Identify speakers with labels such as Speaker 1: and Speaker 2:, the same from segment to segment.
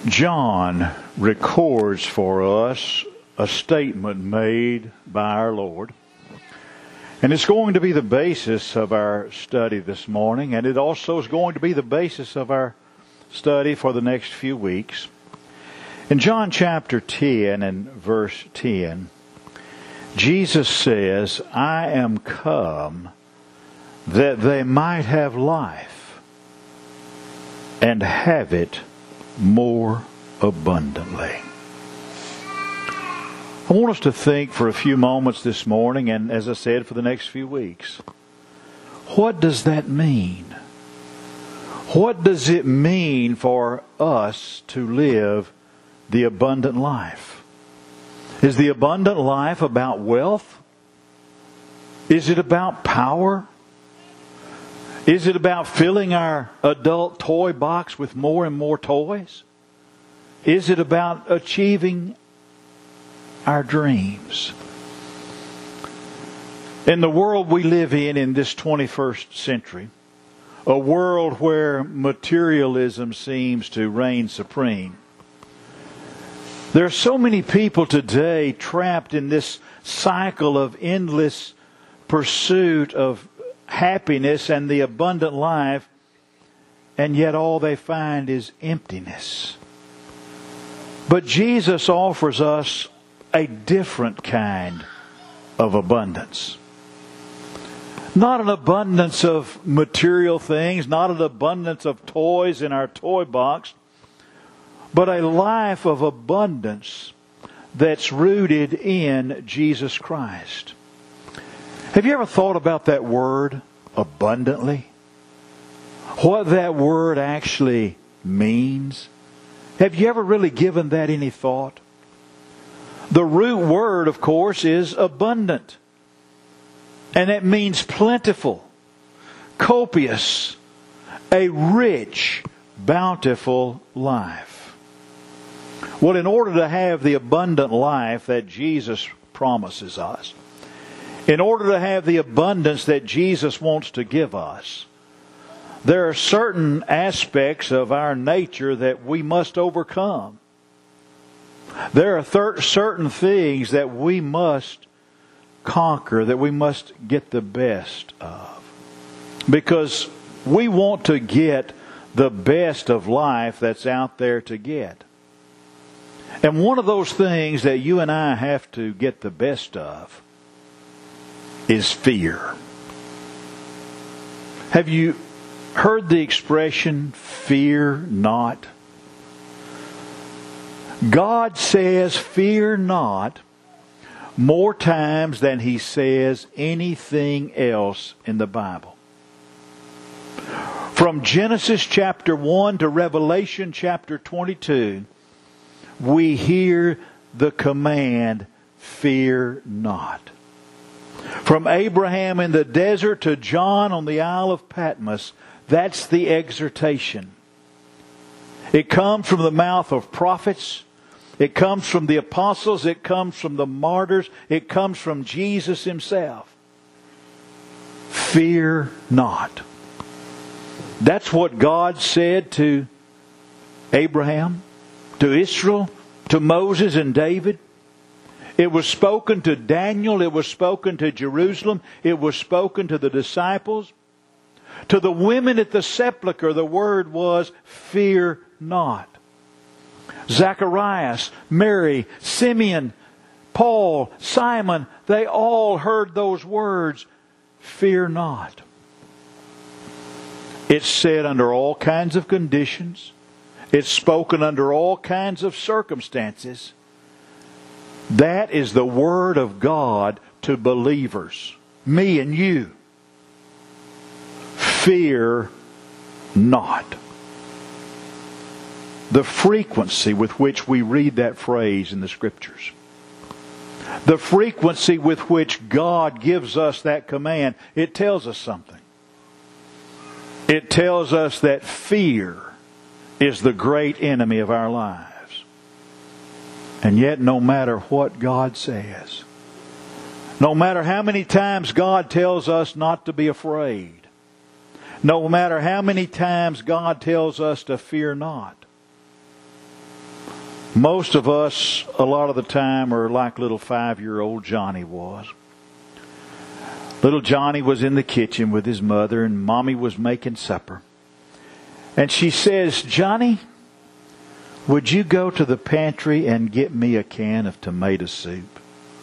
Speaker 1: John records for us a statement made by our Lord. And it's going to be the basis of our study this morning, and it also is going to be the basis of our study for the next few weeks. In John chapter 10 and verse 10, Jesus says, "I am come that they might have life and have it more abundantly." I want us to think for a few moments this morning, and as I said, for the next few weeks. What does that mean? What does it mean for us to live the abundant life? Is the abundant life about wealth? Is it about power? Is it about filling our adult toy box with more and more toys? Is it about achieving our dreams? In the world we live in this 21st century, a world where materialism seems to reign supreme, there are so many people today trapped in this cycle of endless pursuit of happiness and the abundant life, and yet all they find is emptiness. But Jesus offers us a different kind of abundance. Not an abundance of material things, not an abundance of toys in our toy box, but a life of abundance that's rooted in Jesus Christ. Have you ever thought about that word, abundantly? What that word actually means? Have you ever really given that any thought? The root word, of course, is abundant. And it means plentiful, copious, a rich, bountiful life. Well, in order to have the abundant life that Jesus promises us, in order to have the abundance that Jesus wants to give us, there are certain aspects of our nature that we must overcome. There are certain things that we must conquer, that we must get the best of. Because we want to get the best of life that's out there to get. And one of those things that you and I have to get the best of is fear. Have you heard the expression, fear not? God says, fear not, more times than He says anything else in the Bible. From Genesis chapter 1 to Revelation chapter 22, we hear the command, fear not. From Abraham in the desert to John on the Isle of Patmos, that's the exhortation. It comes from the mouth of prophets. It comes from the apostles. It comes from the martyrs. It comes from Jesus Himself. Fear not. That's what God said to Abraham, to Israel, to Moses and David. It was spoken to Daniel. It was spoken to Jerusalem. It was spoken to the disciples. To the women at the sepulchre, the word was, fear not. Zacharias, Mary, Simeon, Paul, Simon, they all heard those words, fear not. It's said under all kinds of conditions. It's spoken under all kinds of circumstances. That is the Word of God to believers, me and you. Fear not. The frequency with which we read that phrase in the Scriptures, the frequency with which God gives us that command, it tells us something. It tells us that fear is the great enemy of our lives. And yet, no matter what God says, no matter how many times God tells us not to be afraid, no matter how many times God tells us to fear not, Most of us, a lot of the time, are like little 5-year-old Johnny was. Little Johnny was in the kitchen with his mother, and Mommy was making supper. And she says, "Johnny, would you go to the pantry and get me a can of tomato soup?"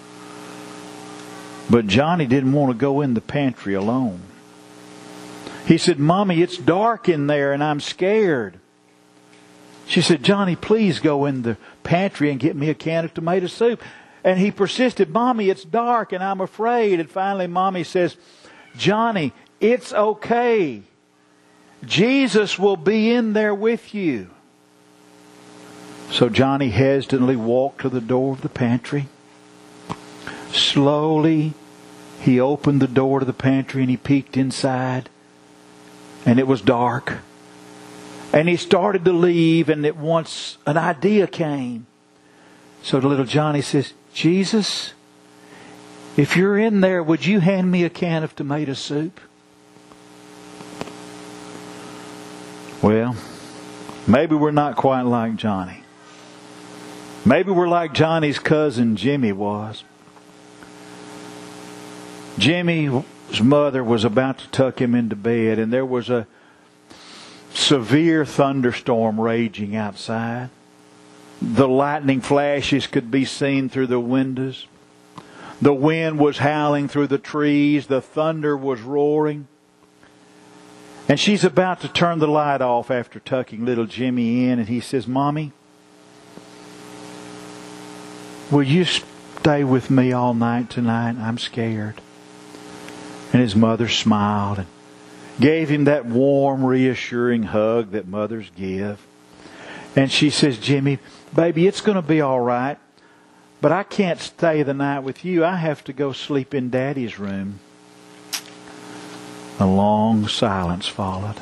Speaker 1: But Johnny didn't want to go in the pantry alone. He said, "Mommy, it's dark in there and I'm scared." She said, "Johnny, please go in the pantry and get me a can of tomato soup." And he persisted, "Mommy, it's dark and I'm afraid." And finally Mommy says, "Johnny, it's okay. Jesus will be in there with you." So Johnny hesitantly walked to the door of the pantry. Slowly, he opened the door to the pantry and he peeked inside. And it was dark. And he started to leave, and at once an idea came. So the little Johnny says, "Jesus, if you're in there, would you hand me a can of tomato soup?" Well, maybe we're not quite like Johnny. Maybe we're like Johnny's cousin Jimmy was. Jimmy's mother was about to tuck him into bed, and there was a severe thunderstorm raging outside. The lightning flashes could be seen through the windows. The wind was howling through the trees. The thunder was roaring. And she's about to turn the light off after tucking little Jimmy in, and he says, "Mommy, will you stay with me all night tonight? I'm scared." And his mother smiled and gave him that warm, reassuring hug that mothers give. And she says, "Jimmy, baby, it's going to be all right. But I can't stay the night with you. I have to go sleep in Daddy's room." A long silence followed.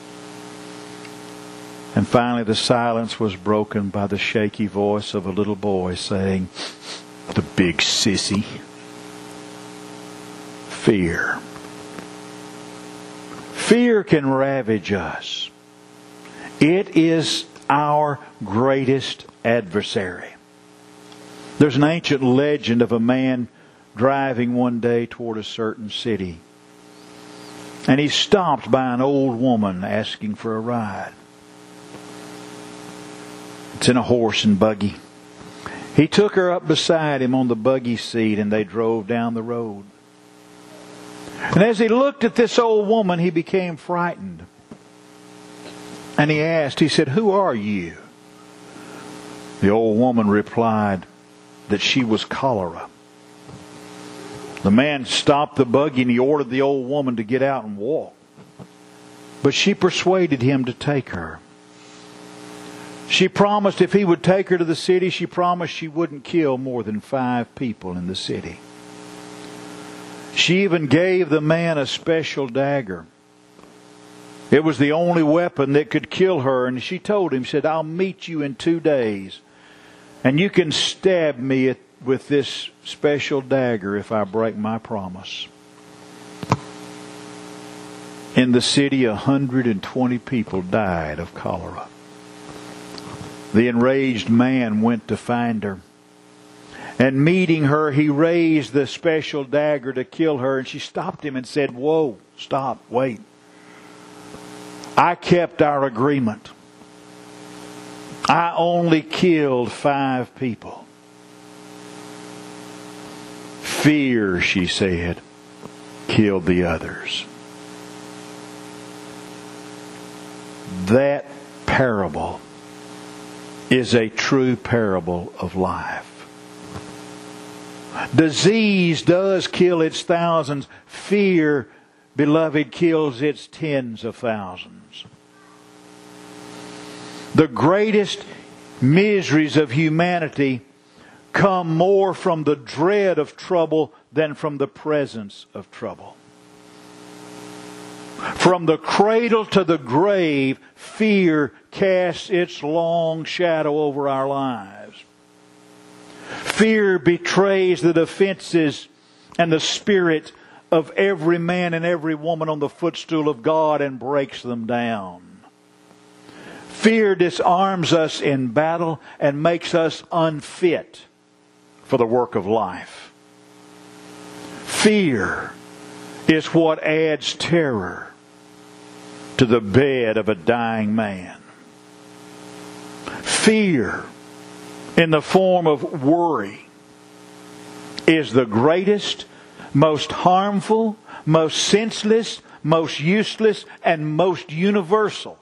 Speaker 1: And finally the silence was broken by the shaky voice of a little boy saying, "The big sissy." Fear. Fear can ravage us. It is our greatest adversary. There's an ancient legend of a man driving one day toward a certain city. And he's stopped by an old woman asking for a ride. It's in a horse and buggy. He took her up beside him on the buggy seat, and they drove down the road. And as he looked at this old woman, he became frightened. And he asked, he said, "Who are you?" The old woman replied that she was cholera. The man stopped the buggy and he ordered the old woman to get out and walk. But she persuaded him to take her. She promised if he would take her to the city, she promised she wouldn't kill more than 5 people in the city. She even gave the man a special dagger. It was the only weapon that could kill her. And she told him, said, "I'll meet you in 2 days. And you can stab me with this special dagger if I break my promise." In the city, 120 people died of cholera. The enraged man went to find her. And meeting her, he raised the special dagger to kill her. And she stopped him and said, "Whoa, stop, wait. I kept our agreement. I only killed 5 people. Fear," she said, "killed the others." That parable is a true parable of life. Disease does kill its thousands. Fear, beloved, kills its tens of thousands. The greatest miseries of humanity come more from the dread of trouble than from the presence of trouble. From the cradle to the grave, fear casts its long shadow over our lives. Fear betrays the defenses and the spirit of every man and every woman on the footstool of God and breaks them down. Fear disarms us in battle and makes us unfit for the work of life. Fear is what adds terror to the bed of a dying man. Fear, in the form of worry, is the greatest, most harmful, most senseless, most useless, and most universal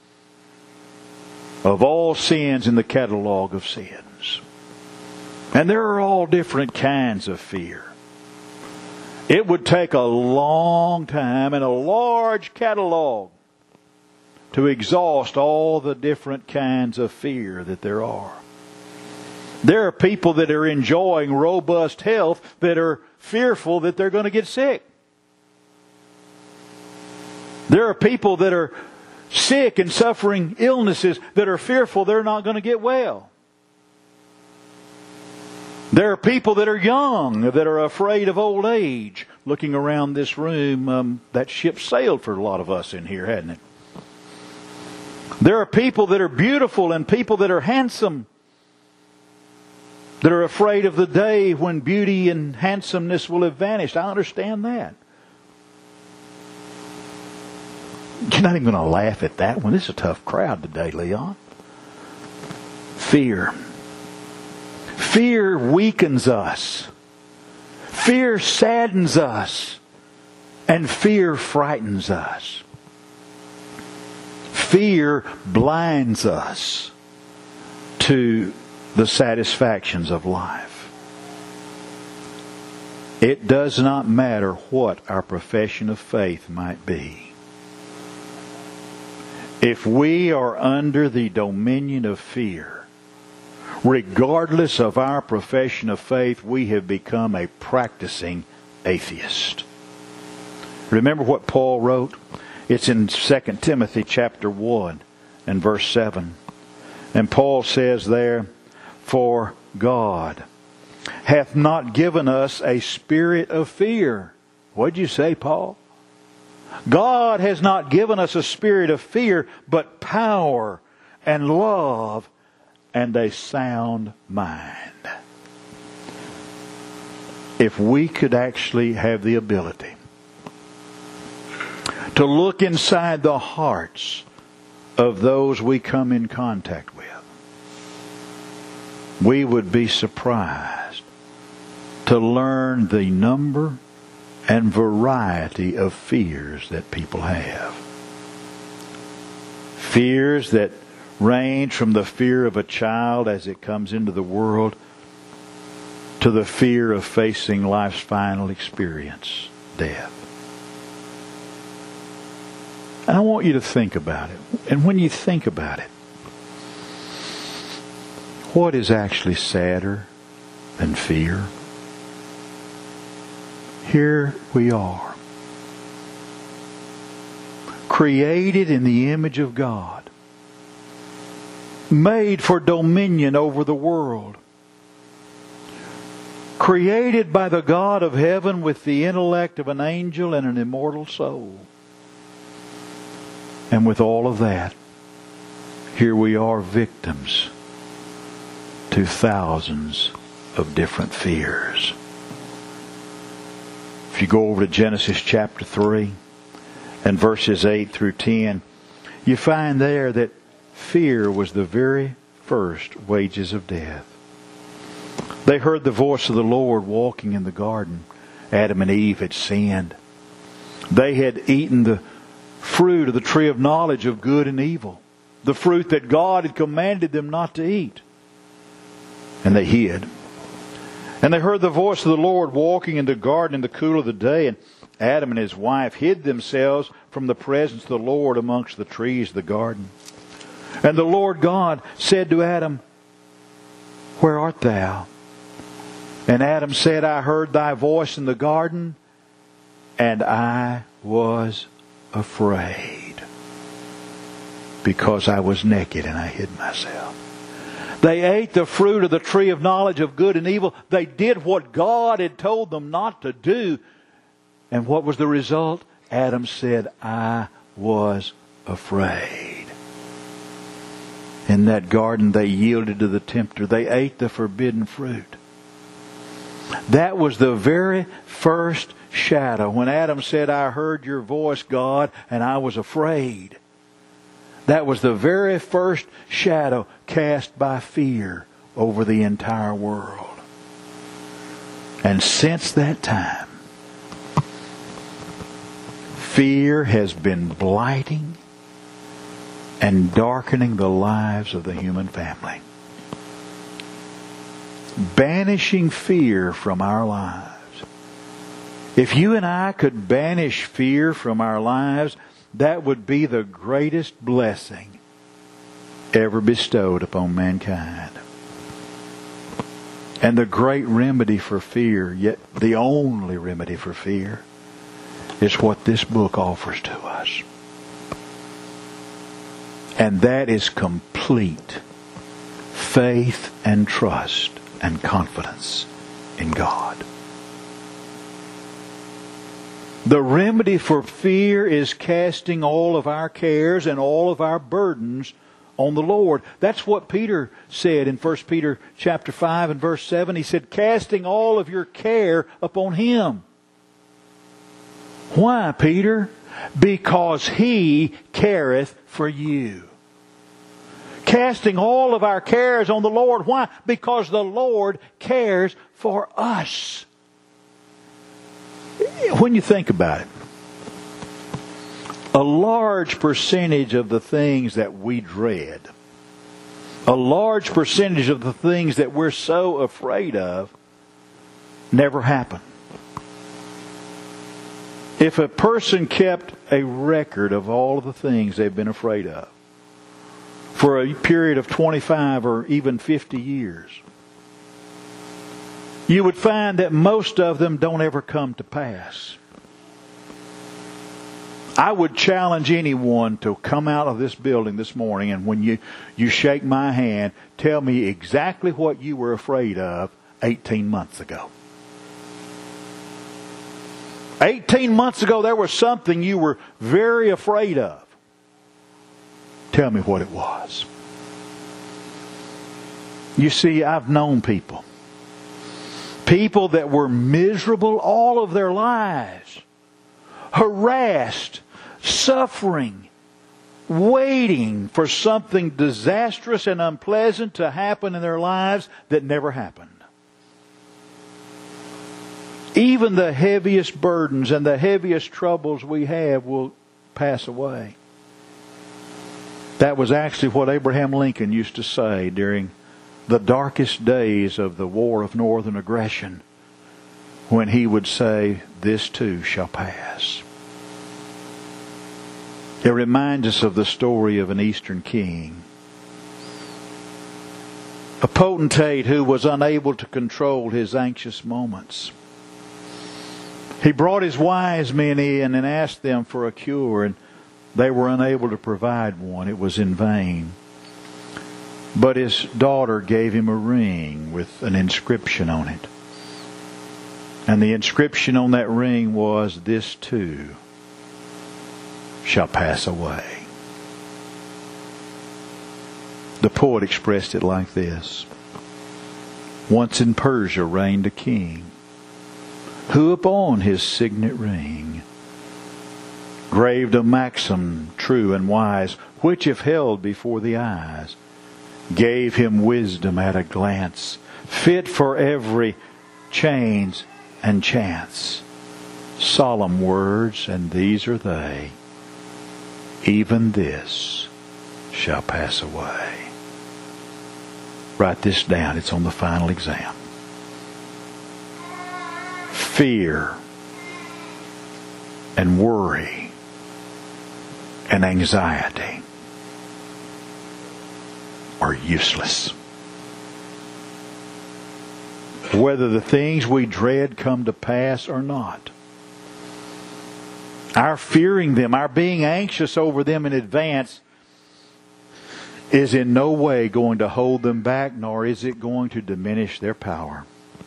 Speaker 1: of all sins in the catalog of sins. And there are all different kinds of fear. It would take a long time and a large catalog to exhaust all the different kinds of fear that there are. There are people that are enjoying robust health that are fearful that they're going to get sick. There are people that are sick and suffering illnesses that are fearful they're not going to get well. There are people that are young that are afraid of old age. Looking around this room, that ship sailed for a lot of us in here, hadn't it? There are people that are beautiful and people that are handsome that are afraid of the day when beauty and handsomeness will have vanished. I understand that. You're not even going to laugh at that one. This is a tough crowd today, Leon. Fear. Fear weakens us. Fear saddens us. And fear frightens us. Fear blinds us to the satisfactions of life. It does not matter what our profession of faith might be. If we are under the dominion of fear, regardless of our profession of faith, we have become a practicing atheist. Remember what Paul wrote? It's in 2 Timothy chapter 1 and verse 7. And Paul says there, "For God hath not given us a spirit of fear." What'd you say, Paul? God has not given us a spirit of fear, but power and love and a sound mind. If we could actually have the ability to look inside the hearts of those we come in contact with, we would be surprised to learn the number and variety of fears that people have. Fears that range from the fear of a child as it comes into the world to the fear of facing life's final experience, death. And I want you to think about it. And when you think about it, what is actually sadder than fear? Here we are, created in the image of God, made for dominion over the world, created by the God of heaven with the intellect of an angel and an immortal soul. And with all of that, here we are, victims to thousands of different fears. If you go over to Genesis chapter 3 and verses 8 through 10, you find there that fear was the very first wages of death. They heard the voice of the Lord walking in the garden. Adam and Eve had sinned. They had eaten the fruit of the tree of knowledge of good and evil, the fruit that God had commanded them not to eat. And they hid. And they heard the voice of the Lord walking in the garden in the cool of the day. And Adam and his wife hid themselves from the presence of the Lord amongst the trees of the garden. And the Lord God said to Adam, "Where art thou?" And Adam said, "I heard thy voice in the garden, and I was afraid, because I was naked and I hid myself." They ate the fruit of the tree of knowledge of good and evil. They did what God had told them not to do. And what was the result? Adam said, "I was afraid." In that garden, they yielded to the tempter. They ate the forbidden fruit. That was the very first shadow. When Adam said, I heard your voice, God, and I was afraid. That was the very first shadow cast by fear over the entire world. And since that time, fear has been blighting and darkening the lives of the human family. Banishing fear from our lives. If you and I could banish fear from our lives, that would be the greatest blessing ever bestowed upon mankind. And the great remedy for fear, yet the only remedy for fear, is what this book offers to us. And that is complete faith and trust and confidence in God. The remedy for fear is casting all of our cares and all of our burdens on the Lord. That's what Peter said in 1 Peter chapter 5 and verse 7. He said, casting all of your care upon Him. Why, Peter? Because He careth for you. Casting all of our cares on the Lord. Why? Because the Lord cares for us. When you think about it, a large percentage of the things that we dread, a large percentage of the things that we're so afraid of, never happen. If a person kept a record of all of the things they've been afraid of for a period of 25 or even 50 years, you would find that most of them don't ever come to pass. I would challenge anyone to come out of this building this morning and when you shake my hand, tell me exactly what you were afraid of 18 months ago. 18 months ago there was something you were very afraid of. Tell me what it was. You see, I've known people that were miserable all of their lives, harassed, suffering, waiting for something disastrous and unpleasant to happen in their lives that never happened. Even the heaviest burdens and the heaviest troubles we have will pass away. That was actually what Abraham Lincoln used to say during the darkest days of the War of Northern Aggression, when he would say, this too shall pass. It reminds us of the story of an Eastern king, a potentate who was unable to control his anxious moments. He brought his wise men in and asked them for a cure, and they were unable to provide one. It was in vain. But his daughter gave him a ring with an inscription on it. And the inscription on that ring was, this too shall pass away. The poet expressed it like this. Once in Persia reigned a king, who upon his signet ring graved a maxim true and wise, which if held before the eyes, gave him wisdom at a glance, fit for every change and chance. Solemn words, and these are they, even this shall pass away. Write this down, it's on the final exam. Fear and worry and anxiety are useless. Whether the things we dread come to pass or not, our fearing them, our being anxious over them in advance, is in no way going to hold them back, nor is it going to diminish their power.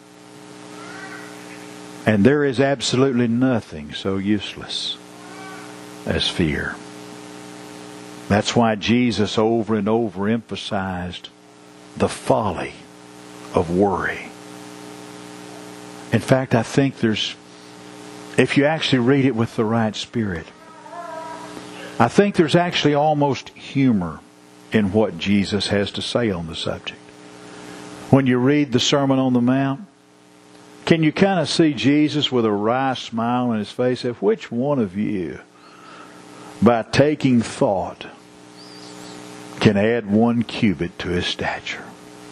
Speaker 1: And there is absolutely nothing so useless as fear. That's why Jesus over and over emphasized the folly of worry. In fact, I think if you actually read it with the right spirit, I think there's actually almost humor in what Jesus has to say on the subject. When you read the Sermon on the Mount, can you kind of see Jesus with a wry smile on his face? If which one of you, by taking thought, can add 1 cubit to his stature?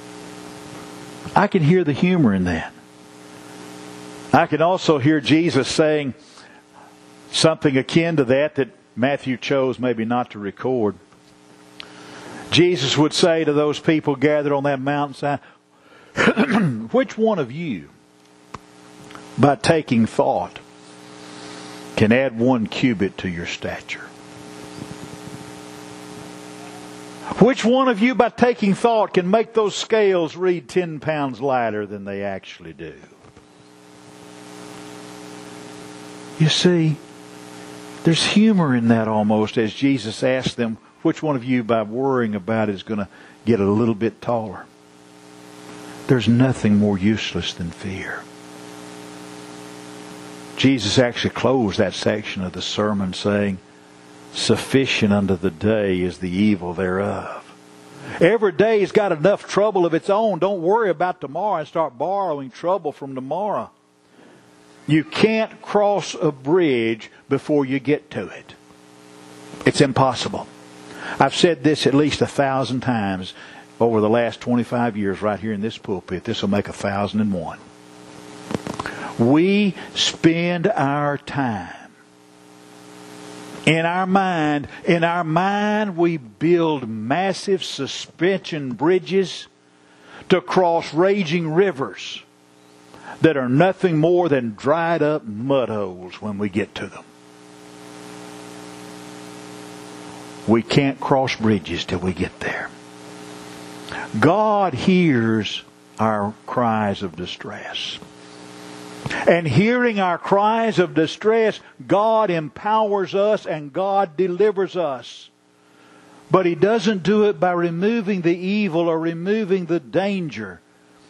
Speaker 1: I can hear the humor in that. I can also hear Jesus saying something akin to that Matthew chose maybe not to record. Jesus would say to those people gathered on that mountainside, which one of you, by taking thought, can add 1 cubit to your stature? Which one of you, by taking thought, can make those scales read 10 pounds lighter than they actually do? You see, there's humor in that almost, as Jesus asked them, which one of you, by worrying about it, is going to get a little bit taller? There's nothing more useless than fear. Jesus actually closed that section of the sermon saying, sufficient unto the day is the evil thereof. Every day's got enough trouble of its own. Don't worry about tomorrow and start borrowing trouble from tomorrow. You can't cross a bridge before you get to it. It's impossible. I've said this at least 1,000 times over the last 25 years right here in this pulpit. This will make 1,001. We spend our time in our mind. In our mind, we build massive suspension bridges to cross raging rivers that are nothing more than dried up mud holes when we get to them. We can't cross bridges till we get there. God hears our cries of distress. And hearing our cries of distress, God empowers us and God delivers us. But He doesn't do it by removing the evil or removing the danger.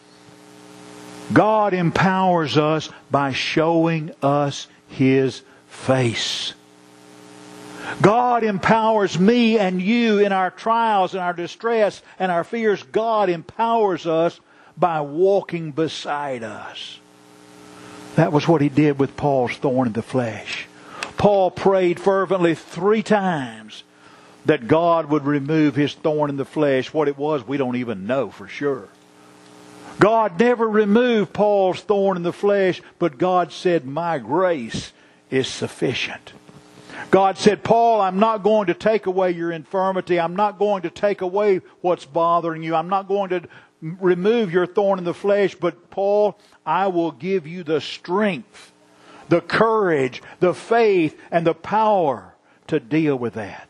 Speaker 1: God empowers us by showing us His face. God empowers me and you in our trials and our distress and our fears. God empowers us by walking beside us. That was what He did with Paul's thorn in the flesh. Paul prayed fervently 3 times that God would remove his thorn in the flesh. What it was, we don't even know for sure. God never removed Paul's thorn in the flesh, but God said, my grace is sufficient. God said, Paul, I'm not going to take away your infirmity. I'm not going to take away what's bothering you. I'm not going to remove your thorn in the flesh, but Paul, I will give you the strength, the courage, the faith, and the power to deal with that.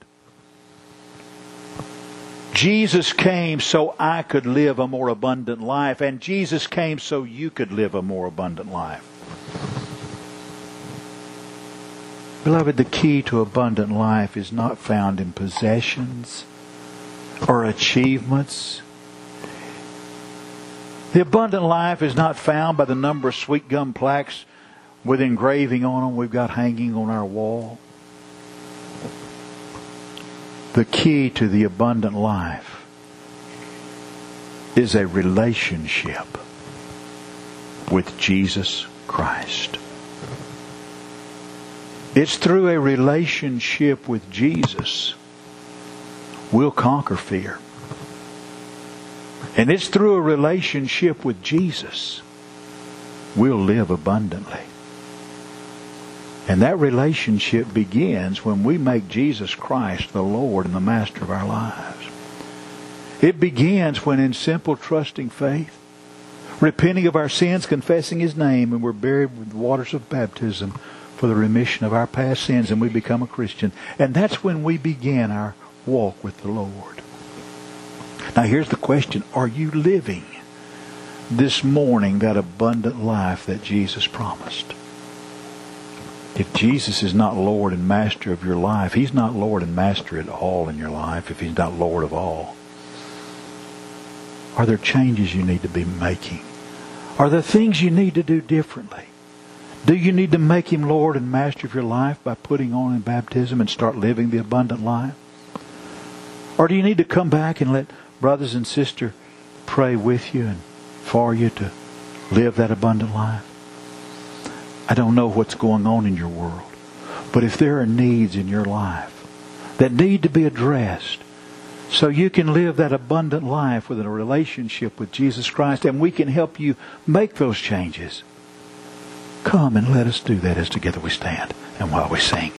Speaker 1: Jesus came so I could live a more abundant life, and Jesus came so you could live a more abundant life. Beloved, the key to abundant life is not found in possessions or achievements. The abundant life is not found by the number of sweet gum plaques with engraving on them we've got hanging on our wall. The key to the abundant life is a relationship with Jesus Christ. It's through a relationship with Jesus we'll conquer fear. And it's through a relationship with Jesus we'll live abundantly. And that relationship begins when we make Jesus Christ the Lord and the Master of our lives. It begins when in simple trusting faith, repenting of our sins, confessing His name, and we're buried with the waters of baptism for the remission of our past sins, and we become a Christian. And that's when we begin our walk with the Lord. Now here's the question. Are you living this morning that abundant life that Jesus promised? If Jesus is not Lord and Master of your life, He's not Lord and Master at all in your life if He's not Lord of all. Are there changes you need to be making? Are there things you need to do differently? Do you need to make Him Lord and Master of your life by putting on in baptism and start living the abundant life? Or do you need to come back and let brothers and sisters pray with you and for you to live that abundant life? I don't know what's going on in your world, but if there are needs in your life that need to be addressed so you can live that abundant life with a relationship with Jesus Christ, and we can help you make those changes, come and let us do that as together we stand and while we sing.